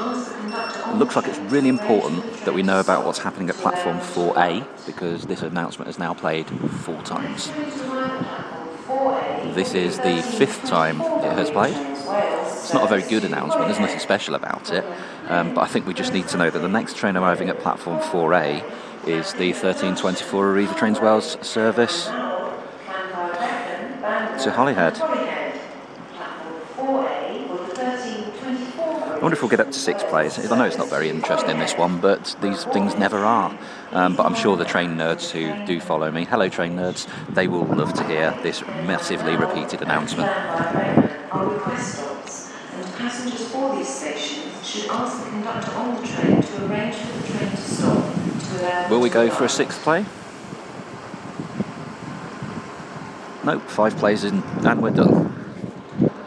It looks like it's really important that we know about what's happening at platform 4A, because this announcement is now played 4 times. This is the 5th time it has played. It's not a very good announcement, there's nothing special about it, but I think we just need to know that the next train arriving at platform 4A is the 1324 Arriva Trains Wales service to Holyhead. I wonder if we'll get up to 6 plays. I know it's not very interesting, this one, but these things never are. But I'm sure the train nerds who do follow me, hello train nerds, they will love to hear this massively repeated announcement. Passengers for these stations should ask the conductor on the train to arrange for the train to stop. Will we go for a 6th play? Nope, 5 plays in and we're done.